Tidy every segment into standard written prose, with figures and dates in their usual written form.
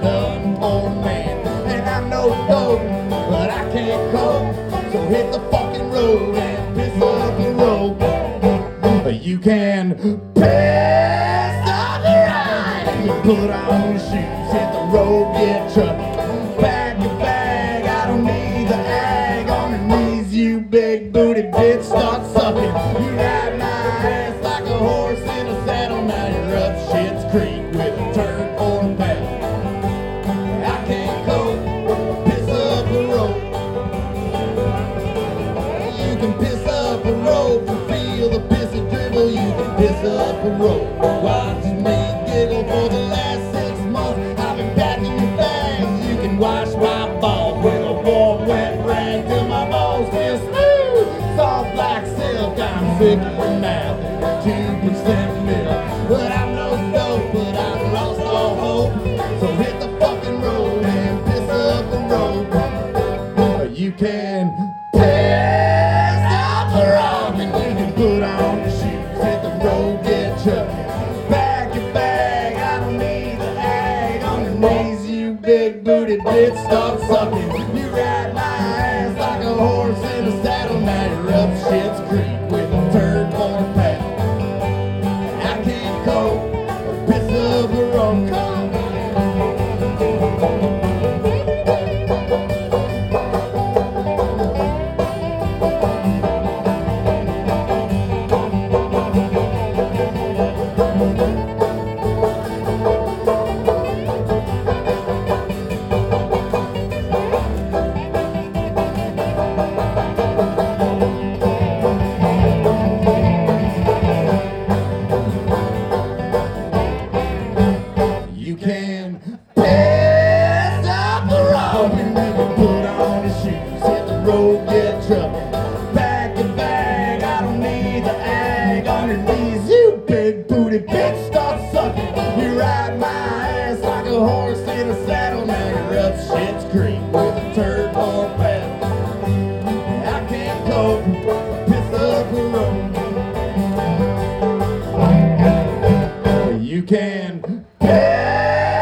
nothing for a man. And I'm no dope, but I can't cope. So hit the fucking road and piss up the road. You can piss up the ride. You put on your shoes, hit the road, get trucking. Pack your bag, I don't need the ag. On your knees, you big booty bitch, start sucking. You ride my ass like a horse in a saddle. Now you're up Shit's Creek with a turd for a paddle. I can't cope, piss up the road. You can piss up a rope and feel the pissy dribble. You can piss up a rope. Watch me giggle for the last 6 months. I've been packing your bags. You can wash my balls with a warm, wet rag till my balls feel smooth, soft like silk. I'm sick of your mouth, 2% milk. But I'm no dope, but I've lost all hope. So hit the fucking road and piss up the road. You can piss up the road, and you can put on your shoes, hit the road, get chucking. Pack your bag, I don't need the ag. On your knees, you big booty bitch, start sucking. You ride my ass like a horse in a saddle. Now you're up Shit's Creek with a turd for a paddle. I can't cope, piss up the road. You can piss up the road, and you can put on your shoes, hit the road, get trucking. Pack your bag, I don't need the ag. On your knees, you big booty bitch, start sucking. You ride my ass like a horse in a saddle. Now you're up Shit's Creek with a turd for a paddle. I can't cope, piss up the road. You can piss.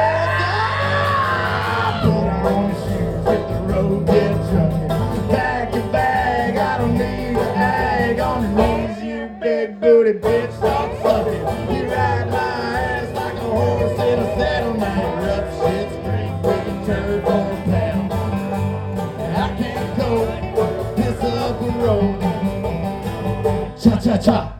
Big booty bitch, start sucking. You ride my ass like a horse in a saddle. Now you're up Shit's Creek with a turd for a paddle. I can't cope, piss up the road. Cha cha cha.